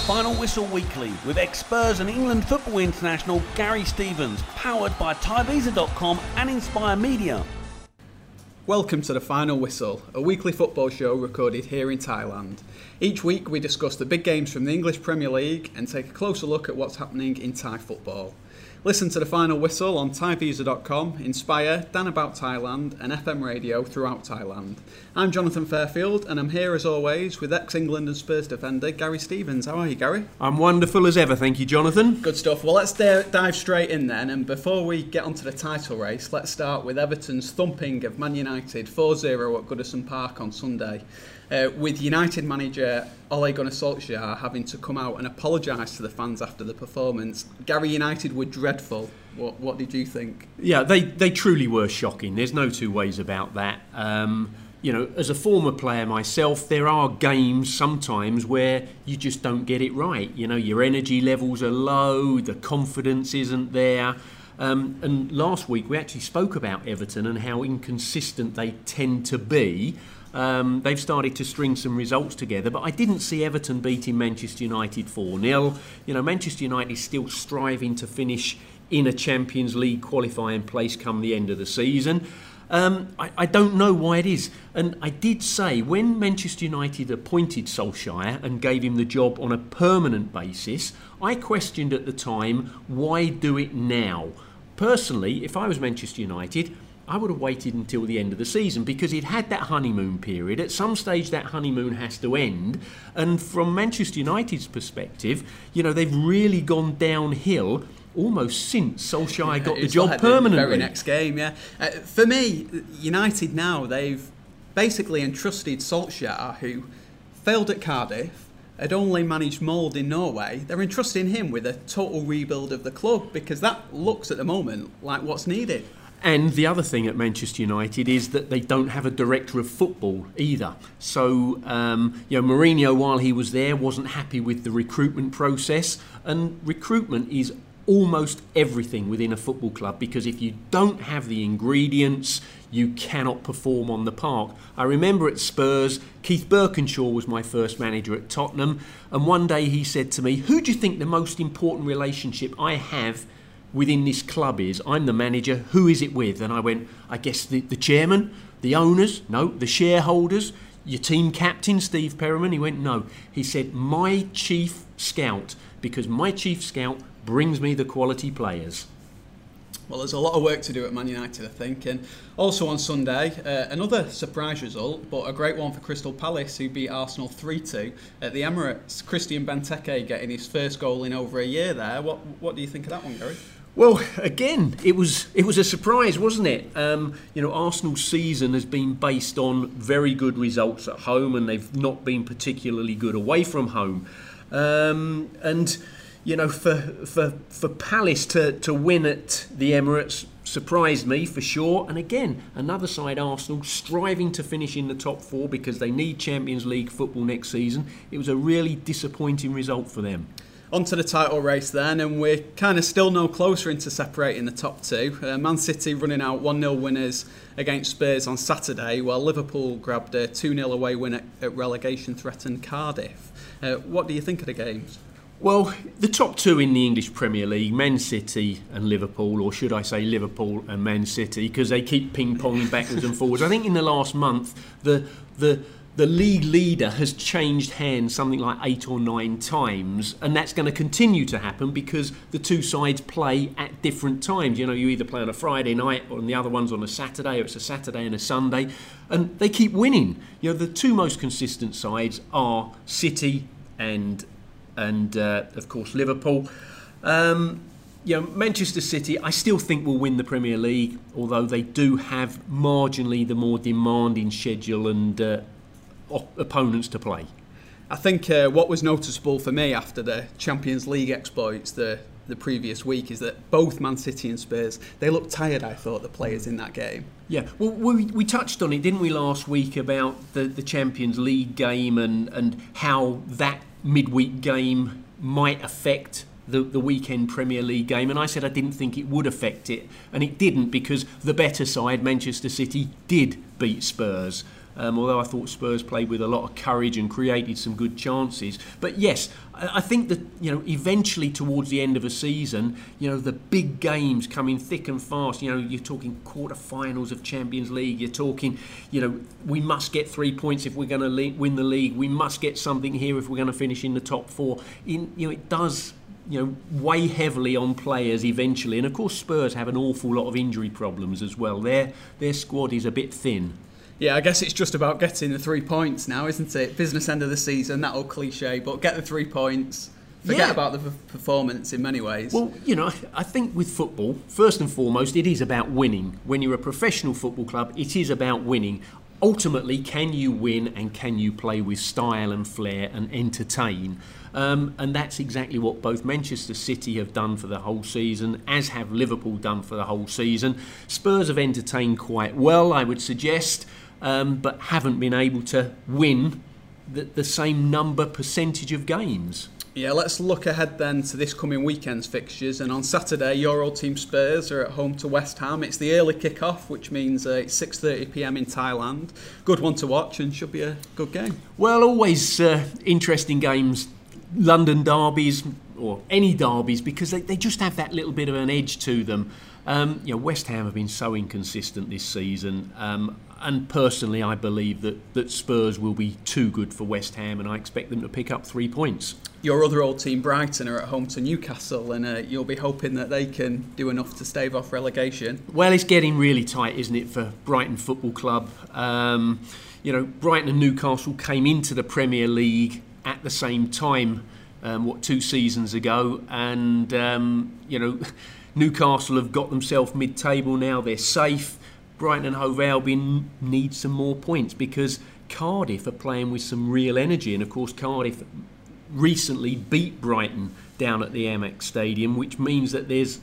Final Whistle Weekly with ex-Spurs and England football international Gary Stevens, powered by ThaiVisa.com and Inspire Media. Welcome to the Final Whistle, a weekly football show recorded here in Thailand. Each week we discuss the big games from the English Premier League and take a closer look at what's happening in Thai football. Listen to the Final Whistle on ThaiVisa.com, Inspire, Dan About Thailand and FM radio throughout Thailand. I'm Jonathan Fairfield and I'm here as always with ex-England and Spurs defender Gary Stevens. How are you, Gary? I'm wonderful as ever, thank you, Jonathan. Good stuff. Well, let's dive straight in then, and before we get onto the title race, let's start with Everton's thumping of Man United 4-0 at Goodison Park on Sunday. With United manager Ole Gunnar Solskjaer having to come out and apologise to the fans after the performance. Gary, United were dreadful. What did you think? Yeah, they truly were shocking. There's no two ways about that. As a former player myself, there are games sometimes where you just don't get it right. You know, your energy levels are low, the confidence isn't there. And last week we actually spoke about Everton and how inconsistent they tend to be. They've started to string some results together, but I didn't see Everton beating Manchester United 4-0. You know, Manchester United is still striving to finish in a Champions League qualifying place come the end of the season. I don't know why it is. And I did say when Manchester United appointed Solskjaer and gave him the job on a permanent basis, I questioned at the time, why do it now? Personally, if I was Manchester United, I would have waited until the end of the season because it had that honeymoon period. At some stage, that honeymoon has to end. And from Manchester United's perspective, you know, they've really gone downhill almost since Solskjaer got the job permanently. The very next game, yeah. For me, United now, they've basically entrusted Solskjaer, who failed at Cardiff, had only managed Molde in Norway. They're entrusting him with a total rebuild of the club because that looks at the moment like what's needed. And the other thing at Manchester United is that they don't have a director of football either. So, Mourinho, while he was there, wasn't happy with the recruitment process. And recruitment is almost everything within a football club because if you don't have the ingredients, you cannot perform on the park. I remember at Spurs, Keith Birkinshaw was my first manager at Tottenham. And one day he said to me, "Who do you think the most important relationship I have within this club is? I'm the manager, who is it with?" And I went, "I guess the chairman, the owners, no, the shareholders, your team captain, Steve Perryman." He went, "No." He said, "My chief scout, because my chief scout brings me the quality players." Well, there's a lot of work to do at Man United, I think. And also on Sunday, another surprise result, but a great one for Crystal Palace, who beat Arsenal 3-2 at the Emirates. Christian Benteke getting his first goal in over a year there. What do you think of that one, Gary? Well, again, it was a surprise, wasn't it? Arsenal's season has been based on very good results at home, and they've not been particularly good away from home. For Palace to win at the Emirates surprised me for sure. And again, another side, Arsenal, striving to finish in the top four because they need Champions League football next season. It was a really disappointing result for them. On to the title race then, and we're kind of still no closer into separating the top two. Man City running out 1-0 winners against Spurs on Saturday, while Liverpool grabbed a 2-0 away win at relegation-threatened Cardiff. What do you think of the games? Well, the top two in the English Premier League, Man City and Liverpool, or should I say Liverpool and Man City, because they keep ping-ponging backwards and forwards. I think in the last month, the league leader has changed hands something like 8 or 9 times, and that's going to continue to happen because the two sides play at different times. You know, you either play on a Friday night or the other one's on a Saturday, or it's a Saturday and a Sunday, and they keep winning. You know, the two most consistent sides are City and of course Liverpool. Manchester City, I still think will win the Premier League, although they do have marginally the more demanding schedule and opponents to play. I think what was noticeable for me after the Champions League exploits the previous week is that both Man City and Spurs, they looked tired, I thought, the players in that game. Yeah, well, we touched on it, didn't we, last week about the Champions League game and how that midweek game might affect the weekend Premier League game, and I said I didn't think it would affect it, and it didn't because the better side, Manchester City, did beat Spurs. although I thought Spurs played with a lot of courage and created some good chances. But yes, I think that, eventually towards the end of a season, the big games come in thick and fast. You're talking quarter-finals of Champions League. You're talking, we must get 3 points if we're going to win the league. We must get something here if we're going to finish in the top four. It does weigh heavily on players eventually. And of course Spurs have an awful lot of injury problems as well. Their squad is a bit thin. Yeah, I guess it's just about getting the 3 points now, isn't it? Business end of the season, that old cliche, but get the 3 points. Forget about the performance in many ways. Well, I think with football, first and foremost, it is about winning. When you're a professional football club, it is about winning. Ultimately, can you win and can you play with style and flair and entertain? And that's exactly what both Manchester City have done for the whole season, as have Liverpool done for the whole season. Spurs have entertained quite well, I would suggest, but haven't been able to win the same percentage of games. Yeah, let's look ahead then to this coming weekend's fixtures. And on Saturday, your old team Spurs are at home to West Ham. It's the early kick-off, which means it's 6:30 p.m. in Thailand. Good one to watch and should be a good game. Well, always interesting games. London derbies, or any derbies, because they just have that little bit of an edge to them. West Ham have been so inconsistent this season. And personally, I believe that Spurs will be too good for West Ham, and I expect them to pick up 3 points. Your other old team, Brighton, are at home to Newcastle, and you'll be hoping that they can do enough to stave off relegation. Well, it's getting really tight, isn't it, for Brighton Football Club? Brighton and Newcastle came into the Premier League at the same time, 2 seasons ago, and Newcastle have got themselves mid-table now. They're safe. Brighton and Hove Albion need some more points because Cardiff are playing with some real energy, and of course Cardiff recently beat Brighton down at the Amex Stadium, which means that there's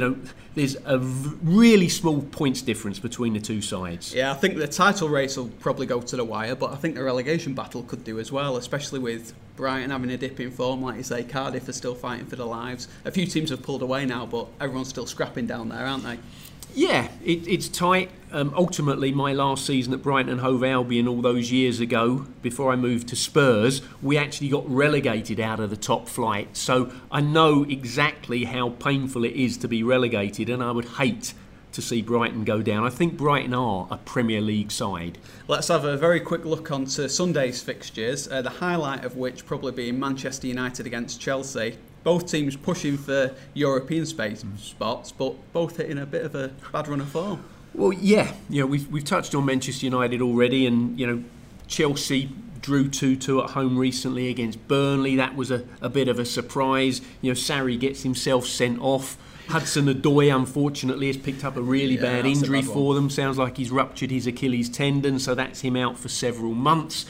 a really small points difference between the two sides. Yeah, I think the title race will probably go to the wire, but I think the relegation battle could do as well, especially with Brighton having a dip in form. Like you say, Cardiff are still fighting for their lives. A few teams have pulled away now, but everyone's still scrapping down there, aren't they? Yeah, it's tight. Ultimately, my last season at Brighton and Hove Albion all those years ago, before I moved to Spurs, we actually got relegated out of the top flight. So I know exactly how painful it is to be relegated, and I would hate to see Brighton go down. I think Brighton are a Premier League side. Let's have a very quick look onto Sunday's fixtures, the highlight of which probably being Manchester United against Chelsea. Both teams pushing for European spots, but both hitting a bit of a bad run of form. Well, yeah, we've touched on Manchester United already, and Chelsea drew 2-2 at home recently against Burnley. That was a bit of a surprise. Sarri gets himself sent off. Hudson-Odoi, unfortunately, has picked up a really bad injury for them. Sounds like he's ruptured his Achilles tendon, so that's him out for several months.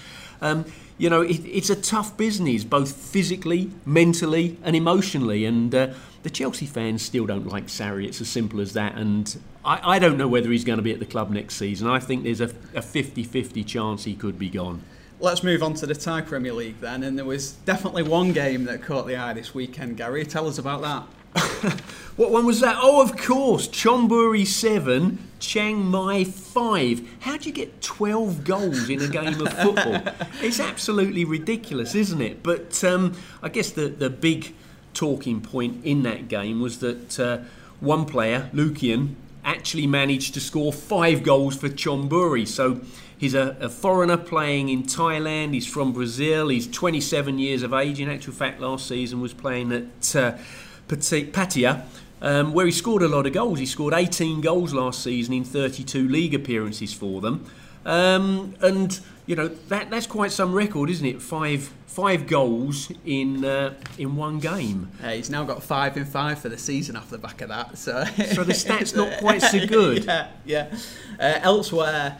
It's a tough business, both physically, mentally and emotionally. And the Chelsea fans still don't like Sarri. It's as simple as that. And I don't know whether he's going to be at the club next season. I think there's a 50-50 chance he could be gone. Let's move on to the Thai Premier League then. And there was definitely one game that caught the eye this weekend, Gary. Tell us about that. What one was that? Oh, of course, Chonburi 7, Chiang Mai 5. How do you get 12 goals in a game of football? It's absolutely ridiculous, isn't it? But I guess the big talking point in that game was that one player, Lukian, actually managed to score 5 goals for Chonburi. So he's a foreigner playing in Thailand. He's from Brazil. He's 27 years of age. In actual fact, last season was playing at Pattaya, where he scored a lot of goals. He scored 18 goals last season in 32 league appearances for them. And that's quite some record, isn't it? Five goals in one game. He's now got 5 in 5 for the season off the back of that. So the stats not quite so good. Yeah. Elsewhere,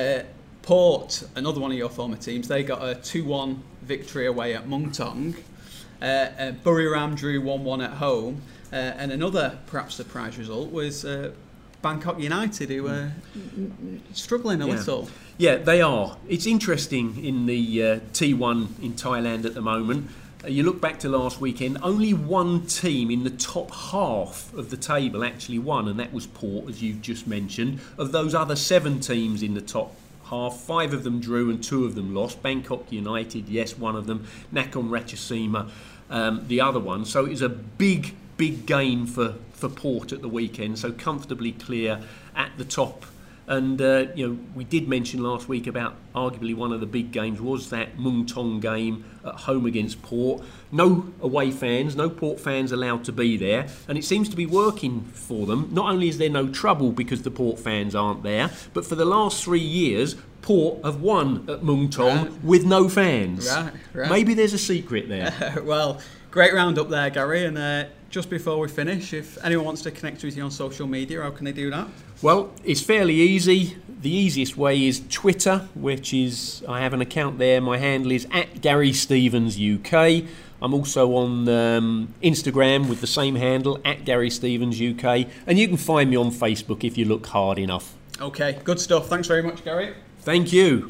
Port, another one of your former teams, they got a 2-1 victory away at Muangthong. Buriram drew 1-1 at home, and another perhaps surprise result was Bangkok United, who were struggling a little. Yeah, they are. It's interesting in the T1 in Thailand at the moment. You look back to last weekend, only one team in the top half of the table actually won, and that was Port, as you've just mentioned. Of those other 7 teams in the top half. 5 of them drew and 2 of them lost. Bangkok United, yes, one of them. Nakhon Ratchasima, the other one. So it was a big game for Port at the weekend. So comfortably clear at the top. And we did mention last week about arguably one of the big games was that Muang Thong game at home against Port. No away fans, no Port fans allowed to be there, and it seems to be working for them. Not only is there no trouble because the Port fans aren't there, but for the last 3 years, Port have won at Muang Thong with no fans. Right. Maybe there's a secret there. Well, great roundup there, Gary. And just before we finish, if anyone wants to connect with you on social media, how can they do that? Well, it's fairly easy. The easiest way is Twitter, which is, I have an account there. My handle is @GaryStevensUK. I'm also on Instagram with the same handle, @GaryStevensUK. And you can find me on Facebook if you look hard enough. Okay, good stuff. Thanks very much, Gary. Thank you.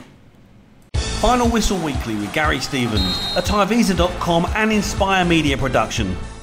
Final Whistle Weekly with Gary Stevens, a Tyvisa.com and Inspire Media production.